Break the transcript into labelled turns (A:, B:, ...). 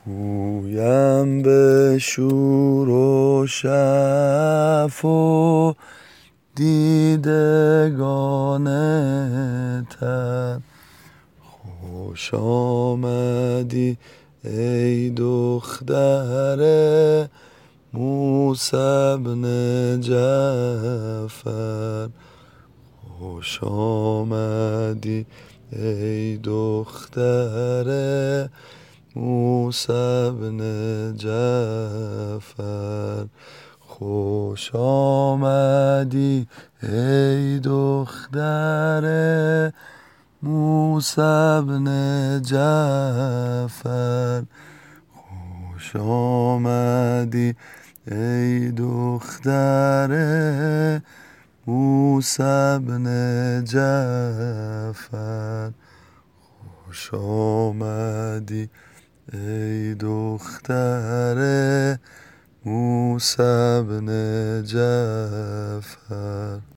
A: گویم به شور و شف و دیدگان تر، خوش آمدی ای دختر موسی بن جعفر. خوش آمدی ای دختر موسی بن جعفر. خوش آمدی ای دختر موسی بن جعفر. خوش آمدی ای دختر موسی بن جعفر. خوش آمدی ای دختر موسی بن جعفر.